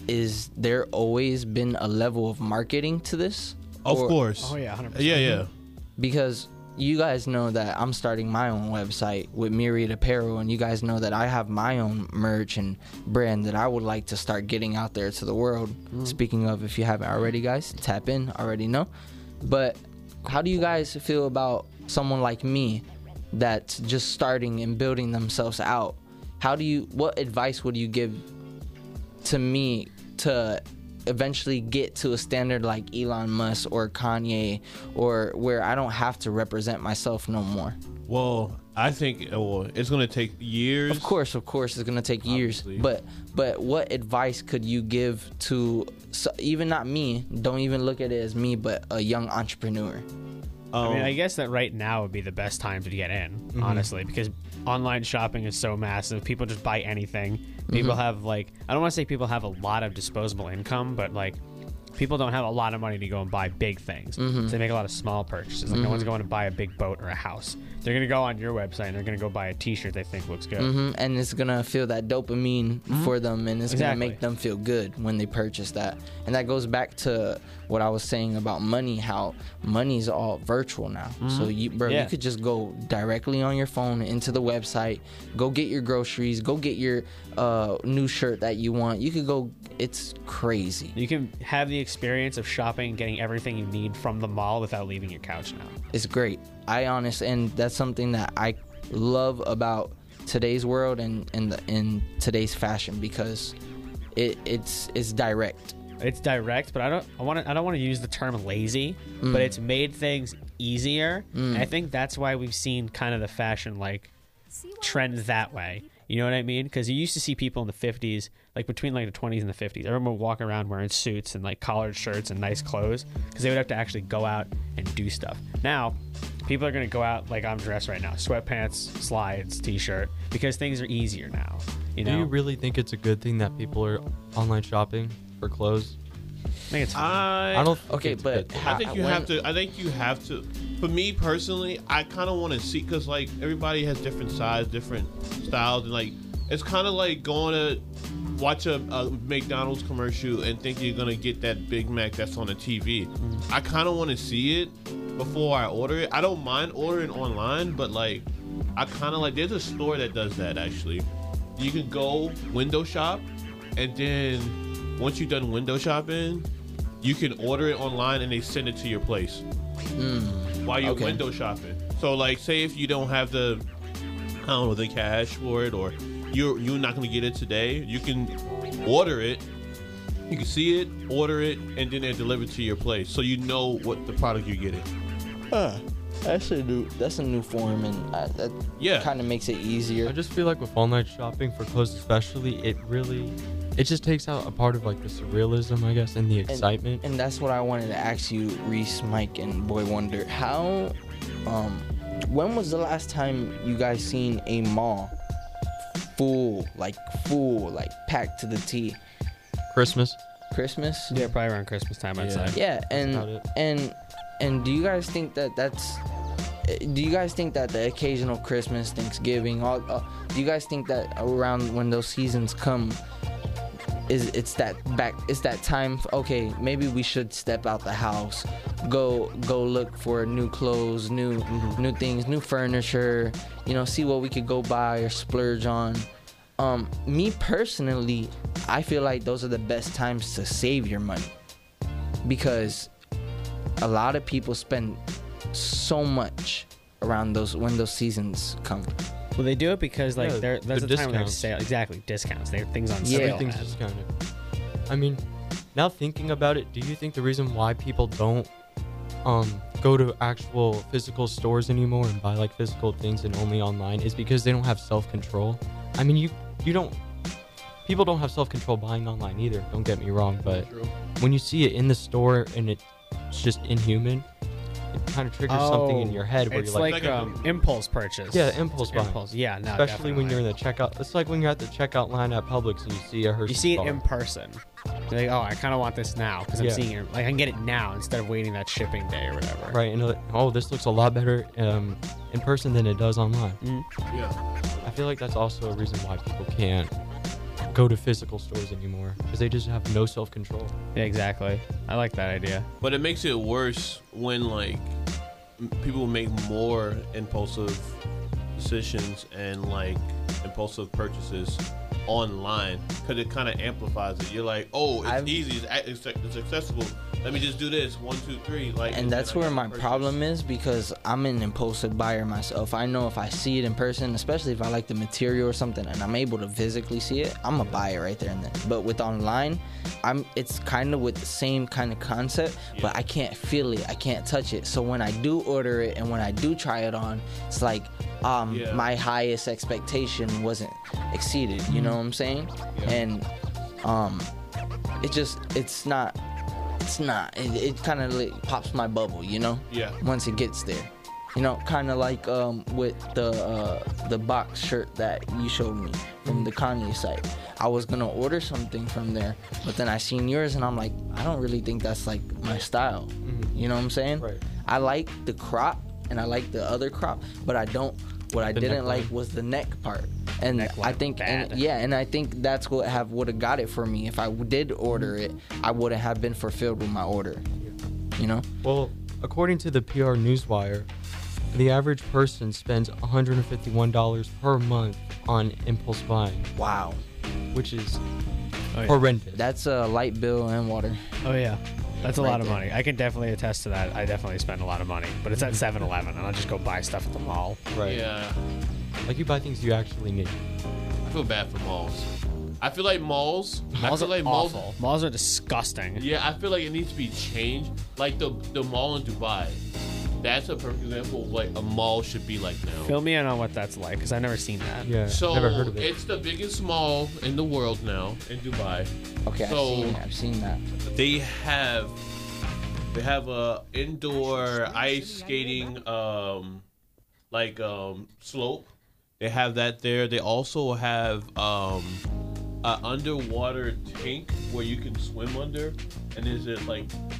is there always been a level of marketing to this? Of Or- course. Oh, yeah, one hundred percent. Yeah, yeah. Because you guys know that I'm starting my own website with Myriad Apparel, and you guys know that I have my own merch and brand that I would like to start getting out there to the world. Speaking of, if you haven't already, guys, tap in, already know. But how do you guys feel about someone like me that's just starting and building themselves out? How do you, what advice would you give to me to eventually get to a standard like Elon Musk or Kanye, or where I don't have to represent myself no more? Well, I think well, it's going to take years. Of course, of course, it's gonna take years. But but what advice could you give to so, even not me? Don't even look at it as me, but a young entrepreneur. I mean, I guess that right now would be the best time to get in, Mhm. honestly, because online shopping is so massive. People just buy anything. People Mhm. have, like, I don't want to say people have a lot of disposable income, but, like, people don't have a lot of money to go and buy big things. Mhm. So they make a lot of small purchases. Like, no one's Mhm. going to buy a big boat or a house. They're going to go on your website and they're going to go buy a t-shirt they think looks good. hmm And it's gonna feel that dopamine for them, and it's gonna Exactly. make them feel good when they purchase that. And that goes back to what I was saying about money, how money's all virtual now. So Mhm. you, bro, Yeah. you could just go directly on your phone into the website, go get your groceries, go get your uh, new shirt that you want. You could go. It's crazy. You can have the experience of shopping and getting everything you need from the mall without leaving your couch now. It's great. I honest, and that's something that I love about today's world and in the in today's fashion, because it it's it's direct. It's direct, but I don't. I want to. I don't want to use the term lazy, Mm. but it's made things easier. Mm. And I think that's why we've seen kind of the fashion like trend that way. You know what I mean? Because you used to see people in the fifties, like between like the twenties and the fifties, everyone would walk around wearing suits and like collared shirts and nice clothes because they would have to actually go out and do stuff. Now, people are going to go out like I'm dressed right now, sweatpants, slides, t-shirt, because things are easier now. You know? Do you really think it's a good thing that people are online shopping for clothes? I think it's. I, I don't think Okay, it's but good. I think you have to. I think you have to. for me personally, I kind of want to see because like everybody has different sizes, different styles, and like it's kind of like going to watch a, a McDonald's commercial and think you're gonna get that Big Mac that's on the T V. Mm. I kind of want to see it before I order it. I don't mind ordering online, but like I kind of like there's a store that does that actually. You can go window shop, and then once you're done window shopping, you can order it online and they send it to your place mm. while you're okay. window shopping. So like, say if you don't have the, I don't know, the cash for it, or you're you're not gonna get it today, you can order it. You can see it, order it, and then they deliver it to your place, so you know what the product you're getting. Huh. That's a new. That's a new form, and uh, that yeah. kind of makes it easier. I just feel like with online shopping for clothes, especially, it really, it just takes out a part of like the surrealism, I guess, and the excitement. And, and that's what I wanted to ask you, Reese, Mike, and Boy Wonder. How, um, when was the last time you guys seen a mall full, like full, like packed to the T? Christmas. Christmas. Yeah, probably around Christmas time, I'd yeah. say. Yeah, and and. And do you guys think that that's? Do you guys think that the occasional Christmas, Thanksgiving, all? Uh, do you guys think that around when those seasons come, is it's that back? It's that time? Okay, maybe we should step out the house, go go look for new clothes, new mm-hmm. new things, new furniture. You know, see what we could go buy or splurge on. Um, me personally, I feel like those are the best times to save your money, because a lot of people spend so much around those when those seasons come. Well, they do it because like yeah, there there's the a time when there's discounts. sale. Exactly, discounts. They have things on Yeah. sale. Everything's man. discounted. I mean, now thinking about it, do you think the reason why people don't um go to actual physical stores anymore and buy like physical things and only online is because they don't have self-control? I mean, you you don't. People don't have self-control buying online either. Don't get me wrong, but when you see it in the store and it. It's just inhuman. It kind of triggers oh, something in your head where it's you're like, like um, impulse purchase. Yeah, impulse buying. Impulse. Yeah, no, especially definitely. when you're in the checkout. It's like when you're at the checkout line at Publix and you see a Hershey You see it bar. in person. You're like, oh, I kind of want this now because I'm Yeah. seeing it. Like, I can get it now instead of waiting that shipping day or whatever. Right, and like, oh, this looks a lot better um, in person than it does online. Mm. Yeah. I feel like that's also a reason why people can't go to physical stores anymore, because they just have no self-control. Yeah, exactly. I like that idea. But it makes it worse when like m- people make more impulsive decisions and like impulsive purchases online, because it kind of amplifies it. You're like, oh, it's I've- easy, it's, it's, it's accessible. Let me just do this. One, two, three. Like, And that's then I where get my the purchase. problem is, because I'm an impulsive buyer myself. I know if I see it in person, especially if I like the material or something and I'm able to physically see it, I'm gonna buy it right there and then. But with online, I'm it's kind of with the same kind of concept, Yeah. but I can't feel it, I can't touch it. So when I do order it and when I do try it on, it's like um Yeah. my highest expectation wasn't exceeded, you know what I'm saying? Yeah. And um it just it's not it's not it, it kind of like pops my bubble, you know, Yeah. once it gets there, you know, kind of like um with the uh the box shirt that you showed me from the Kanye site. I was gonna order something from there, but then I seen yours and I'm like, I don't really think that's like my style. Mm-hmm. You know what I'm saying? Right. I like the crop and I like the other crop, but I don't what I The didn't neckline. like was the neck part. And Neckline I think and, bad. yeah, and I think that's what have would have got it for me. If I did order it, I wouldn't have been fulfilled with my order. You know? Well, according to the P R Newswire, the average person spends one hundred fifty-one dollars per month on impulse buying, Wow. which is Oh, yeah. horrendous. That's a light bill and water. Oh, yeah. That's a Right lot of there. money. I can definitely attest to that. I definitely spend a lot of money. But it's at seven eleven, and I'll just go buy stuff at the mall. right. Yeah. Like you buy things you actually need. I feel bad for malls. I feel like malls. Malls I are feel like awful. malls. Malls are disgusting. Yeah, I feel like it needs to be changed. Like the the mall in Dubai. That's a perfect example of like a mall should be like now. Fill me in on what that's like, because I've never seen that. Yeah, So never heard of it. it's the biggest mall in the world now in Dubai. Okay, So- I've seen I've seen that. They have they have a indoor ice skating um like um slope. They have that there. They also have um a underwater tank where you can swim under, and there's a like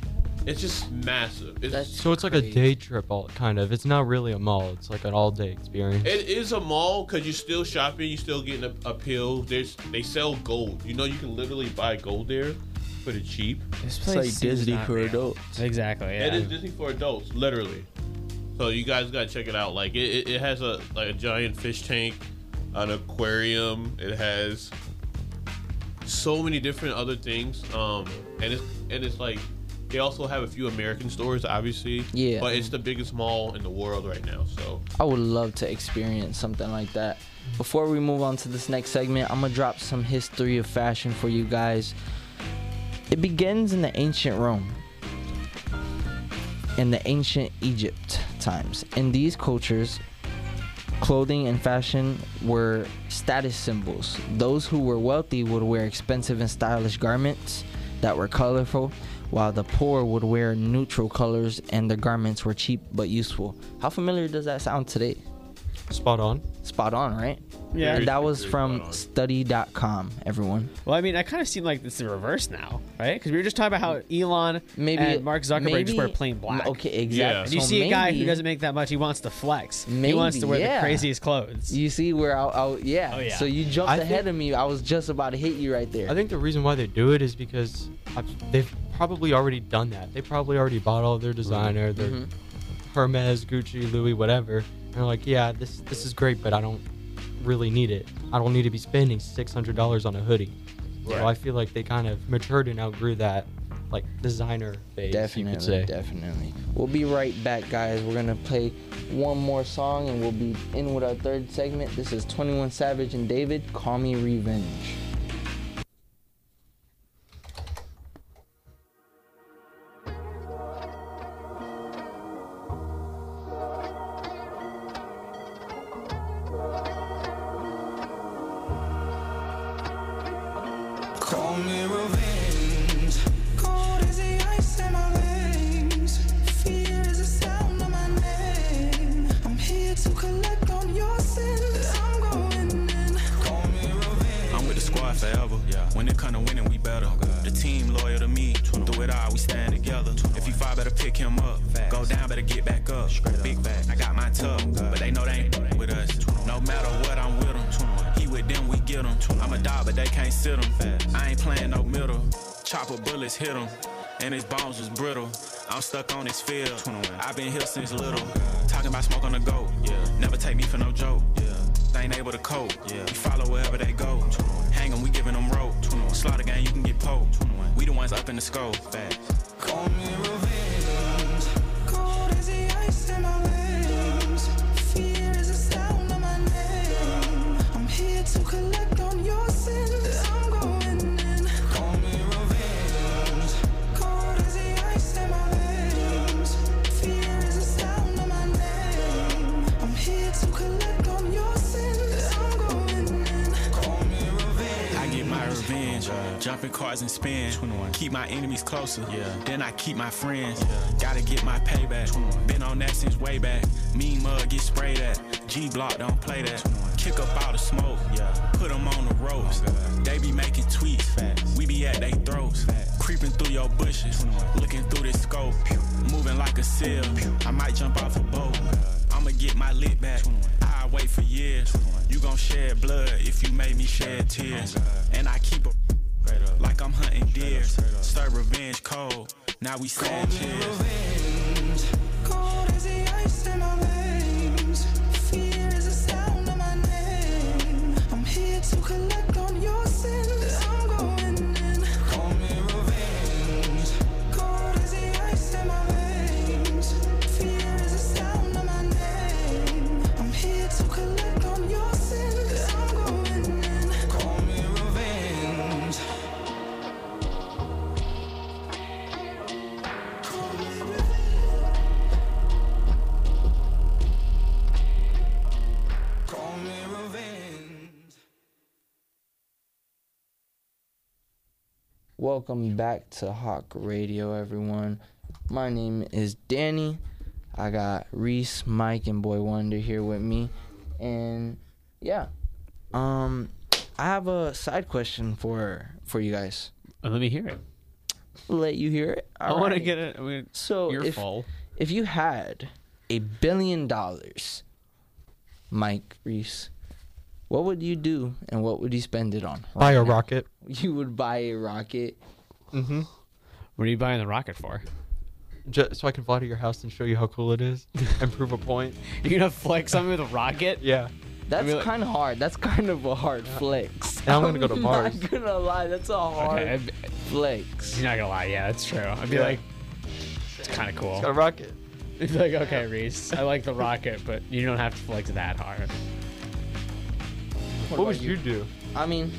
It's just massive. It's, So it's like a day trip, all kind of. It's not really a mall. It's like an all-day experience. It is a mall because you're still shopping. You're still getting a, a pill. There's they sell gold. You know you can literally buy gold there for the cheap. This It's place like seems Disney not for real. adults. Exactly. Yeah. It is Disney for adults, literally. So you guys gotta check it out. Like it, it, it has a like a giant fish tank, an aquarium. It has so many different other things. Um, and it's and it's like they also have a few American stores, obviously. Yeah. But it's the biggest mall in the world right now. So I would love to experience something like that. Before we move on to this next segment, I'm gonna drop some history of fashion for you guys. It begins in the ancient Rome, in the ancient Egypt times. In these cultures, clothing and fashion were status symbols. Those who were wealthy would wear expensive and stylish garments that were colorful, while the poor would wear neutral colors and their garments were cheap but useful. How familiar does that sound today? Spot on. Spot on, right? Yeah. And that was from study dot com, everyone. Well, I mean, I kind of seem like it's the reverse now, right? Because we were just talking about how Elon Maybe- and Mark Zuckerberg just maybe- wear plain black. Okay, exactly. And you So see a guy maybe- who doesn't make that much, he wants to flex. Maybe, he wants to wear yeah. the craziest clothes. You see where I, I yeah. Oh, yeah. So you jumped I ahead think- of me. I was just about to hit you right there. I think the reason why they do it is because I've- they've probably already done that. They probably already bought all their designer, their Mhm. Hermes, Gucci, Louis, whatever. And they're like, yeah, this this is great, but I don't really need it. I don't need to be spending six hundred dollars on a hoodie. So Right. I feel like they kind of matured and outgrew that, like, designer phase, you could Definitely, say. definitely. We'll be right back, guys. We're gonna play one more song and we'll be in with our third segment. This is twenty-one Savage and David, Call Me Revenge. Call me revenge. Cold as the ice in my veins. Fear is the sound of my name. I'm here to collect on your sins. I'm going in. Call me revenge. I'm with the squad forever. Yeah. When it come to winning, we better. The team loyal to me. Through it all, we stand together. If you fall, better pick him up. Go down, better get back up. Big back, I got my tub, but they know they ain't with us. No matter what, I'm with them. He with them, we get them. I'm a dog, but they can't sit him. I ain't playing no middle. Chopper bullets hit him, and his bones was brittle. I'm stuck on this field. I've been here since little. Talking about smoke on the go. Never take me for no joke. They ain't able to cope. We follow wherever they go. Hang 'em, we giving them rope. Slaughter gang, you can get poked. We the ones up in the scope. Call me revenge. Cold as the ice in my veins. Fear is the sound of my name. I'm here to collect on your sins. I'm going in. Call me revenge. Cold as the ice in my veins. Fear is the sound of my name. I'm here to collect on your sins. I'm going in. Call me revenge. I get my revenge. Jump in cars and spin. Keep my enemies closer. Then I keep my friends. Gotta get my payback. Been on that since way back. Mean mug get sprayed at. G Block don't play that. Kick up all the smoke. Put them on the ropes. They be making tweets. We be at they throats. Creeping through your bushes. Looking through this scope. Moving like a seal. I might jump off a boat. I'ma get my lit back. I'll wait for years. You gon' shed blood if you made me shed tears. And I keep a like I'm hunting deers. Serve revenge cold. Now we sad cheers. Revenge. Cold as the ice in my veins. Fear is the sound of my name. I'm here to collect on your sins. I'm going in. Call me revenge. Cold as the ice in my veins. Fear is the sound of my name. I'm here to collect on your sins. I'm going in. Call me revenge. Call me revenge. Welcome back to Hawk Radio, everyone. My name is Danny. I got Reese, Mike, and Boy Wonder here with me. And yeah, um, I have a side question for for you guys. Let me hear it. let you hear it. I want to Alright. get it. I mean, So you're if full. if you had a billion dollars, Mike Reese, what would you do and what would you spend it on? Buy a right now? rocket. You would buy a rocket. Mm-hmm. What are you buying the rocket for? Just so I can fly to your house and show you how cool it is and prove a point. You're gonna flex on me with a rocket? Yeah. That's I mean, like- kind of hard. That's kind of a hard flex. And I'm gonna go to Mars. I'm not gonna lie. That's a hard Okay, I'd- flex. You're not gonna lie. Yeah, that's true. I'd be Yeah. like, it's kind of cool. It's got a rocket. It's like, okay, Reese, I like the rocket, but you don't have to flex that hard. What, would you do? I mean,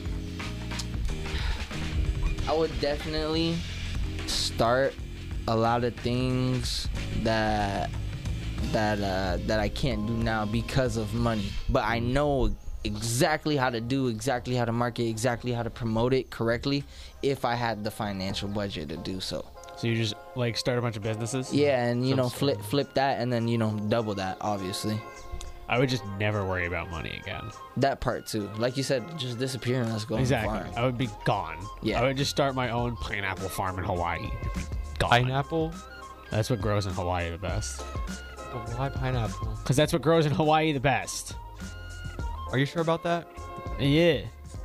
I would definitely start a lot of things that that uh, that I can't do now because of money. But I know exactly how to do, exactly how to market, exactly how to promote it correctly if I had the financial budget to do so. So you just like start a bunch of businesses? Yeah, and you Some know, sort flip flip that, and then you know, double that. Obviously, I would just never worry about money again. that part too. Like you said, just disappear and let's go. on the Exactly. farm. I would be gone. Yeah. I would just start my own pineapple farm in Hawaii. Gone. Pineapple? That's what grows in Hawaii the best. But why pineapple? Because that's what grows in Hawaii the best. Are you sure about that? Yeah.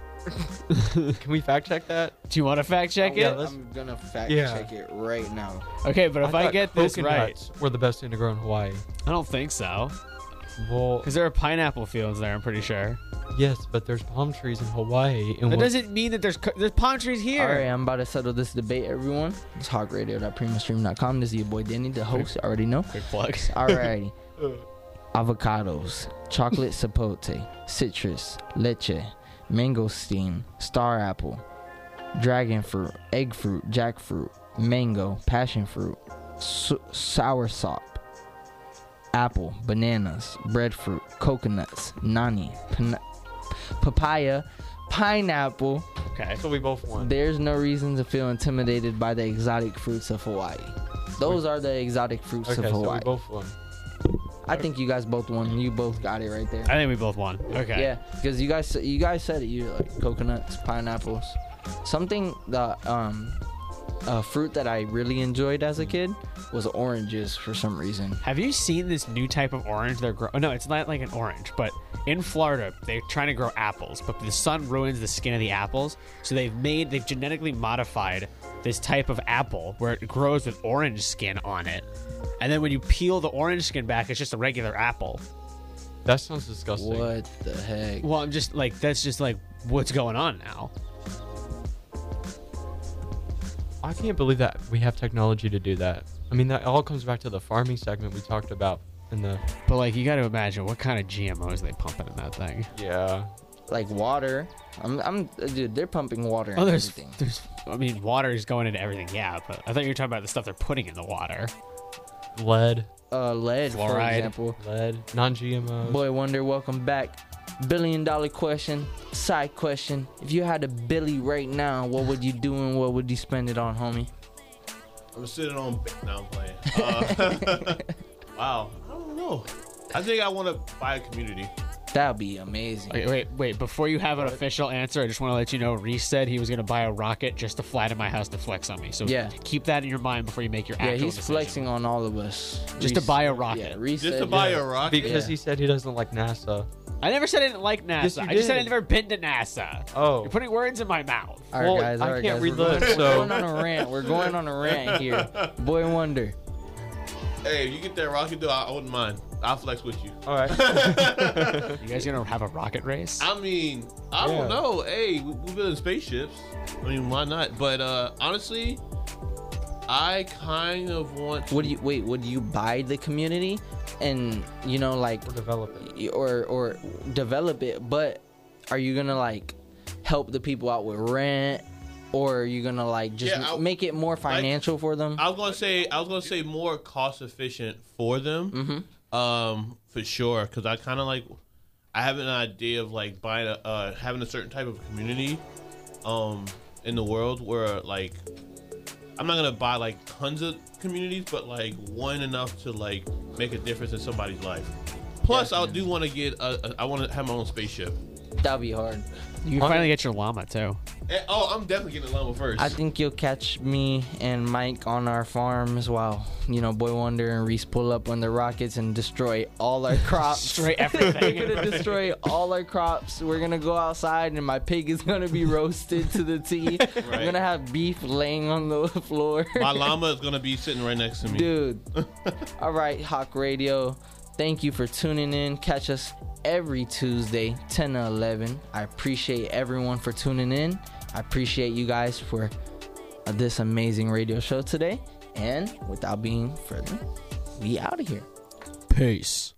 Can we fact check that? Do you want to fact check Yeah, it? let's- I'm gonna fact Yeah. check it right now. Okay, but if I, thought get this right, coconuts were the best thing to grow in Hawaii. I don't think so. Well, Because there are pineapple fields there, I'm pretty sure. yes, but there's palm trees in Hawaii. And That what- doesn't mean that there's co- there's palm trees here. All right, I'm about to settle this debate, everyone. It's hog radio dot primo stream dot com. This is your boy Danny, the host. I already know. Big plugs. Alrighty. Avocados, chocolate sapote, citrus, leche, mangosteen, star apple, dragon fruit, egg fruit, jackfruit, mango, passion fruit, su- sour sop, apple, bananas, breadfruit, coconuts, nani, pan- papaya, pineapple. Okay. So we both won. There's no reason to feel intimidated by the exotic fruits of Hawaii. Those are the exotic fruits Okay, of so we Hawaii. both won. I think you guys both won. You both got it right there. I think we both won. Okay. Yeah, because you guys you guys said it. You like coconuts, pineapples, something that um, a fruit that I really enjoyed as a kid was oranges for some reason. Have you seen this new type of orange they're growing? Oh, no, it's not like an orange, but in Florida, they're trying to grow apples, but the sun ruins the skin of the apples. So they've made, they've genetically modified this type of apple where it grows with orange skin on it. And then when you peel the orange skin back, it's just a regular apple. That sounds disgusting. What the heck? Well, I'm just like, that's just like what's going on now. I can't believe that we have technology to do that. I mean, that all comes back to the farming segment we talked about in the. But like, you got to imagine what kind of G M Os they pumping in that thing. Yeah. Like water. I'm, I'm, dude. They're pumping water in Oh, there's, everything. there's, I mean, water is going into everything, yeah. But I thought you were talking about the stuff they're putting in the water. Lead. Uh, lead, for Fluoride. example. Lead. Non-G M Os. Boy Wonder, welcome back. Billion dollar question, side question. If you had a billy right now, what would you do and what would you spend it on, homie? I'm sitting on. No, I'm playing. Uh, wow. I don't know. I think I want to buy a community. That'd be amazing. Wait, wait, wait. Before you have an official answer, I just want to let you know Reese said he was going to buy a rocket just to fly to my house to flex on me. So Yeah. keep that in your mind before you make your Yeah, actual he's decision. flexing on all of us. Just to Reese- buy a rocket. Yeah, Reese Just to said- buy yeah. a rocket. Because Yeah. he said he doesn't like NASA. I never said I didn't like NASA. Yes, you I just said did. I've never been to NASA. Oh. You're putting words in my mouth. All right, Well, guys. I All right, can't guys. read we're going, lips, we're so- going on a rant. We're going on a rant here. Boy Wonder. Hey, if you get that rocket, though, I, I wouldn't mind. I'll flex with you. All right. You guys gonna have a rocket race? I mean, I Yeah. don't know. Hey, we, we building spaceships. I mean, why not? But uh, honestly, I kind of want. To, Would you wait? Would you buy the community, and you know, like, Or develop it. or or develop it? But are you gonna like help the people out with rent, or are you gonna like just Yeah, I- make it more financial for them? I was gonna say, I was gonna say more cost efficient for them. Mm-hmm. Um, for sure, because I kind of like, I have an idea of like buying a, uh, having a certain type of community, um, in the world where like, I'm not gonna buy like tons of communities, but like one enough to like make a difference in somebody's life. Plus, I do want to get, a, a, I want to have my own spaceship. That'll be hard. You can finally get your llama too. Eh, oh, I'm definitely getting the llama first. I think you'll catch me and Mike on our farms while, you know, Boy Wonder and Reese pull up on the rockets and destroy all our crops. Destroy everything. We're gonna destroy all our crops. We're gonna go outside and my pig is gonna be roasted to the T. Right. We're gonna have beef laying on the floor. My llama is gonna be sitting right next to me. Dude. All right, Hawk Radio. Thank you for tuning in. Catch us every Tuesday, ten to eleven. I appreciate everyone for tuning in. I appreciate you guys for uh, this amazing radio show today. And without being further, we out of here. Peace.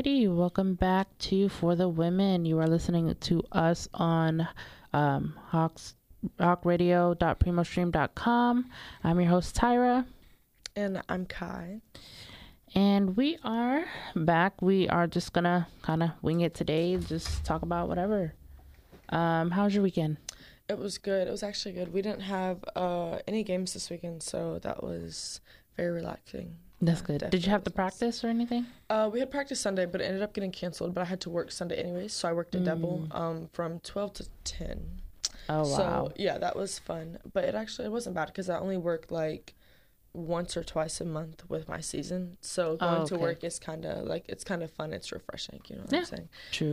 Alrighty, welcome back to For the Women. You are listening to us on um, Hawks, hawk radio dot primo stream dot com. I'm your host, Tyra. And I'm Kai. And we are back. We are just going to kind of wing it today, just talk about whatever. Um, how was your weekend? It was good. It was actually good. We didn't have uh, any games this weekend, so that was very relaxing. That's Yeah, good. Did definitely you have to was nice. practice or anything? Uh, we had practice Sunday, but it ended up getting canceled. But I had to work Sunday anyways, so I worked a double Mm. um, from twelve to ten. Oh, wow. So, yeah, that was fun. But it actually it wasn't bad because I only work like once or twice a month with my season. So going Oh, to okay. work is kind of like, it's kind of fun. It's refreshing. You know what Yeah. I'm saying? True.